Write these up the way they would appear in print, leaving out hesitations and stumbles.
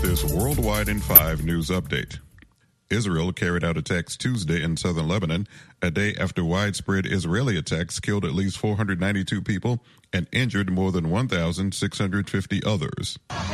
this Worldwide in 5 news update. Israel carried out attacks Tuesday in southern Lebanon, a day after widespread Israeli attacks killed at least 492 people and injured more than 1,650 others.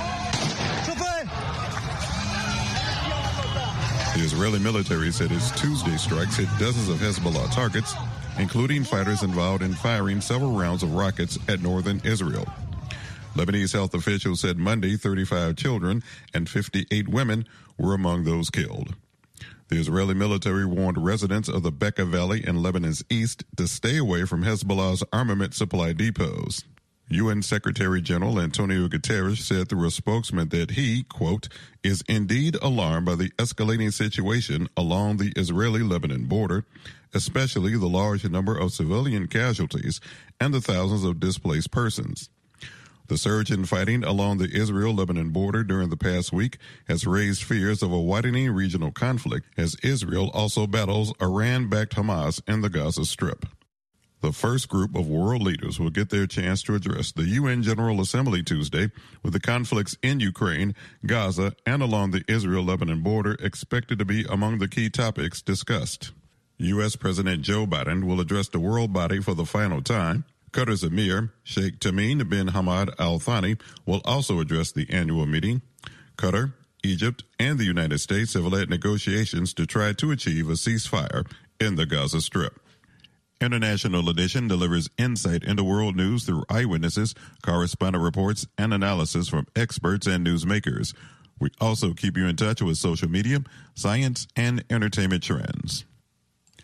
The Israeli military said its Tuesday strikes hit dozens of Hezbollah targets, including fighters involved in firing several rounds of rockets at northern Israel. Lebanese health officials said Monday 35 children and 58 women were among those killed. The Israeli military warned residents of the Bekaa Valley in Lebanon's east to stay away from Hezbollah's armament supply depots. UN Secretary General Antonio Guterres said through a spokesman that he, quote, is indeed alarmed by the escalating situation along the Israeli-Lebanon border, especially the large number of civilian casualties and the thousands of displaced persons. The surge in fighting along the Israel-Lebanon border during the past week has raised fears of a widening regional conflict as Israel also battles Iran-backed Hamas in the Gaza Strip. The first group of world leaders will get their chance to address the UN General Assembly Tuesday, with the conflicts in Ukraine, Gaza, and along the Israel-Lebanon border expected to be among the key topics discussed. U.S. President Joe Biden will address the world body for the final time. Qatar's Emir, Sheikh Tamim bin Hamad Al Thani, will also address the annual meeting. Qatar, Egypt, and the United States have led negotiations to try to achieve a ceasefire in the Gaza Strip. International Edition delivers insight into world news through eyewitnesses, correspondent reports, and analysis from experts and newsmakers. We also keep you in touch with social media, science, and entertainment trends.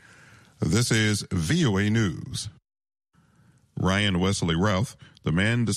This is VOA News. Ryan Wesley Routh, the man